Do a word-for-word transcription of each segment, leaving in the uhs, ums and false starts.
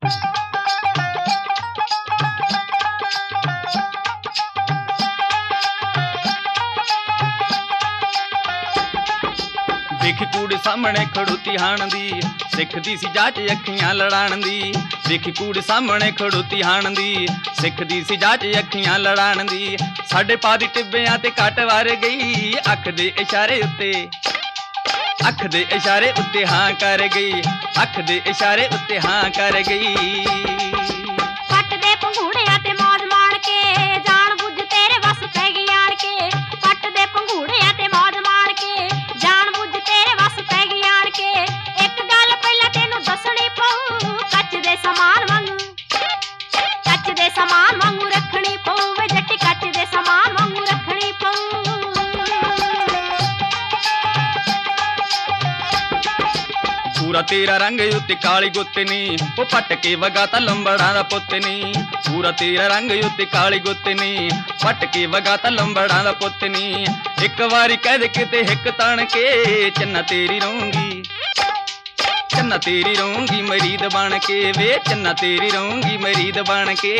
ਦੇਖੀ ਕੂੜ ਸਾਹਮਣੇ ਖੜੋਤੀ ਹਾਣ ਦੀ, ਸਿੱਖਦੀ ਸੀ ਜਾਚ ਅੱਖੀਆਂ ਲੜਾਣ ਦੀ। ਦੇਖੀ ਕੂੜ ਸਾਹਮਣੇ ਖੜੋਤੀ ਹਾਣ ਦੀ, ਸਿੱਖਦੀ ਸੀ ਜਾਚ ਅੱਖੀਆਂ ਲੜਾਣ ਦੀ। ਸਾਡੇ ਪਾ ਦੀ ਟਿੱਬਿਆਂ ਤੇ ਕੱਟ ਵਾਰ ਗਈ, ਅੱਖ ਦੇ ਇਸ਼ਾਰੇ ਉੱਤੇ ਅੱਖ ਦੇ ਇਸ਼ਾਰੇ ਉੱਤੇ ਹਾਂ ਕਰ ਗਈ, ਅੱਖ ਦੇ ਇਸ਼ਾਰੇ ਉੱਤੇ ਹਾਂ ਕਰ ਗਈ। ਪੱਟ ਦੇ ਪੰਘੂੜਿਆਂ ਤੇ ਮੌਜ ਮਾਣ ਕੇ, ਜਾਣ ਬੁੱਝ ਤੇਰੇ ਵਸ ਪੈ ਗਈ ਆਣ ਕੇ। ਪੱਟ ਦੇ ਪੰਘੂੜਿਆਂ ਤੇ ਮੌਜ ਮਾਣ ਕੇ, ਜਾਣ ਬੁੱਝ ਤੇਰੇ ਵਸ ਪੈ ਗਈ ਆਣ ਕੇ। ਇੱਕ ਗੱਲ ਪਹਿਲਾਂ ਤੈਨੂੰ ਦੱਸਣੀ ਪਊ, ਕੱਚ ਦੇ ਸਮਾਨ ਵਾਂਗੂ ਕੱਚ ਦੇ ਸਮਾਨ ਵਾਂਗੂ ਰੱਖਣੀ ਪਊ ਵੇ ਜੱਟੀ, ਕੱਚ ਦੇ ਸਮਾਨ ਵਾਂਗੂ ਰੱਖਣੀ ਪਊ। ਪੂਰਾ ਤੇਰਾ ਰੰਗ ਉੱਤੇ ਕਾਲੀ ਗੁੱਤ ਨੀ, ਉਹ ਪੱਟ ਕੇ ਵਗਾ ਤਾਂ ਲੰਬੜਾਂ ਦਾ ਪੁੱਤ ਨੀ। ਪੂਰਾ ਤੇਰਾ ਰੰਗ ਉੱਤੇ ਕਾਲੀ ਗੁੱਤ ਨੀ, ਪੱਟ ਕੇ ਵਗਾ ਤਾਂ ਲੰਬੜਾਂ ਦਾ ਪੁੱਤ ਨੀ। ਇੱਕ ਵਾਰੀ ਕਹਿ ਦੇ ਕਿਤੇ ਹਿੱਕ ਤਣ ਕੇ, ਚੰਨਾ ਤੇਰੀ ਰਹੂੰਗੀ ਚੰਨਾ ਤੇਰੀ ਰਹੂੰਗੀ ਮਰੀਦ ਬਣ ਕੇ ਵੇ, ਚੰਨਾ ਤੇਰੀ ਰਹੂੰਗੀ ਮਰੀਦ ਬਣ ਕੇ।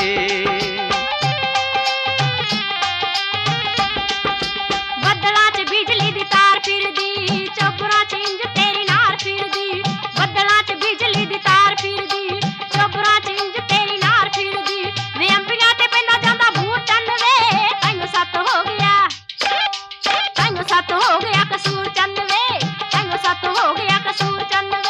ਬੱਦਲਾਂ 'ਚ ਬਿਜਲੀ ਦੀ ਤਾਰ ਫਿਰਦੀ, ਚੋਬਰਾਂ 'ਚ ਇੰਜ ਤੇਰੀ ਨਾਰ ਫਿਰਦੀ। ਬੱਦਲਾਂ 'ਚ ਬਿਜਲੀ ਦੀ ਤਾਰ ਫਿਰਦੀ, ਚੋਬਰਾਂ 'ਚ ਇੰਜ ਤੇਰੀ ਨਾਰ ਫਿਰਦੀ। ਵੇ ਅੰਬੀਆਂ ਤੇ ਪੈਂਦਾ ਜਾਂਦਾ ਬੂਰ ਚੰਨ ਵੇ, ਤੈਨੂੰ ਸੱਤ ਹੋ ਗਿਆ ਤੈਨੂੰ ਸੱਤ ਹੋ ਗਿਆ ਕਸੂਰ ਚੰਨ ਵੇ, ਤੈਨੂੰ ਸੱਤ ਹੋ ਗਿਆ ਕਸੂਰ ਚੰਨ ਵੇ।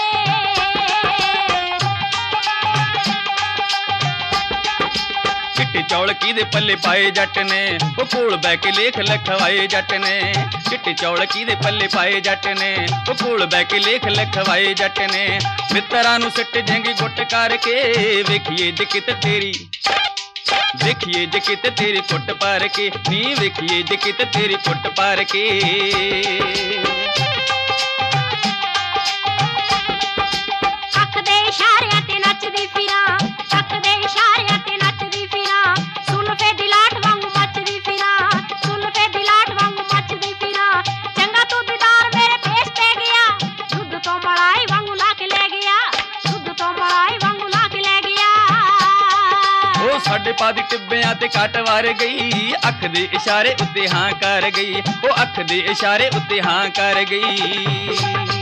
ਚਿੱਟੇ ਚੌਲ ਕਿਹਦੇ ਪੱਲੇ ਪਾਏ ਜੱਟ ਨੇ, ਉਹ ਕੋਲ ਬਹਿ ਕੇ ਲੇਖ ਲਿਖਵਾਏ ਜੱਟ ਨੇ। ਚਿੱਟੇ ਚੌਲ ਕਿਹਦੇ ਪੱਲੇ ਪਾਏ ਜੱਟ ਨੇ, ਉਹ ਕੋਲ ਬਹਿ ਕੇ ਲੇਖ ਲਿਖਵਾਏ ਜੱਟ ਨੇ। ਮਿੱਤਰਾਂ ਨੂੰ ਸਿੱਟ ਜਾਂਗੀ ਗੁੱਟ ਕਰਕੇ, ਵੇਖੀਏ ਜੇ ਕਿਤੇ ਤੇਰੀ ਵੇਖੀਏ ਜੇ ਕਿਤੇ ਤੇਰੀ ਕੁੱਟ ਪਾਰ ਕੇ ਨੀ, ਵੇਖੀਏ ਜੇ ਕਿਤੇ ਤੇਰੀ ਕੁੱਟ ਪਾਰ ਕੇ। ਅੱਖ ਦੇ ਇਸ਼ਾਰਿਆਂ ਤੇ ਨੱਚਦੀ ਫਿਰਾਂ, ਅੱਖ ਦੇ ਇਸ਼ਾਰਿਆਂ ਤੇ ਨੱਚਦੀ ਫਿਰਾਂ। ਸੁਣ ਫੇ ਦਿਲਾਟ ਵਾਂਗੂ ਮੱਚਦੀ ਫਿਰਾਂ, ਸੁਣ ਫੇ ਦਿਲਾਟ ਵਾਂਗੂ ਮੱਚਦੀ ਫਿਰਾਂ। ਚੰਗਾ ਤੂੰ ਦੀਦਾਰ ਮੇਰੇ ਪੇਸ਼ ਤੇ ਗਿਆ, ਦੁੱਧ ਤੋਂ ਮਲਾਈ ਵਾਂਗੂ ਲਾ ਕੇ ਲੈ ਗਿਆ, ਦੁੱਧ ਤੋਂ ਮਲਾਈ ਵਾਂਗੂ ਲਾ ਕੇ ਲੈ ਗਿਆ। ਉਹ ਸਾਡੇ ਪਾ ਦੀ ਟਿੱਬਿਆਂ ਤੇ ਕੱਟ ਵਾਰ ਗਈ, ਅੱਖ ਦੇ ਇਸ਼ਾਰੇ ਉੱਤੇ ਹਾਂ ਕਰ ਗਈ, ਉਹ ਅੱਖ ਦੇ ਇਸ਼ਾਰੇ ਉੱਤੇ ਹਾਂ ਕਰ ਗਈ।